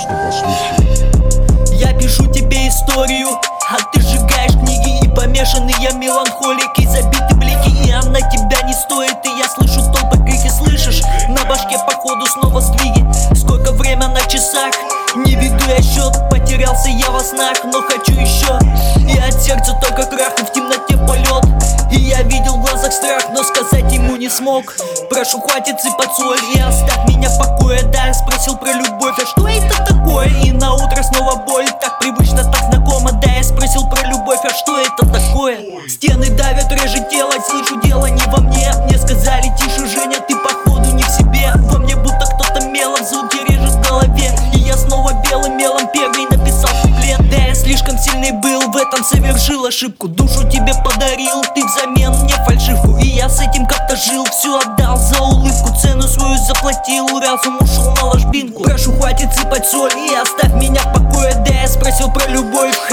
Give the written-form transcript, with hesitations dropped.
просто послушай. Я пишу тебе историю, а ты сжигаешь книги. И помешанный я меланхолик, и забиты блики. И она тебя не стоит, и я слышу толпы крики. Слышишь? На башке походу снова сдвиги. Сколько время на часах? Не веду я счет. Потерялся я во снах, но хочу еще. И от сердца только крах, и в темноте полет. И я видел в глазах страх, но сказать ему не смог. Прошу, хватит сыпать соль и оставь меня в покое. Да, я спросил про любовь, а что это такое? И на утро снова боль, так привычно, так знакомо. Да, я спросил про любовь, а что это такое? Стены давят, режет тело, слышу, дело не во мне. Мне сказали, тише, Женя, ты походу не в себе. Во мне будто кто-то мелом звуки режет в голове. И я снова белым мелом первый написал куплет. Да, я слишком сильный был, в этом совершил ошибку. Душу тебе подарил, ты взамен мне фальшивку. И я с этим как-то жил, все отдал за улыбку. Цену свою заплатил, разум ушел на ложбинку. Прошу, хватит сыпать соль и оставь меня в покое. Да, я спросил про любовь,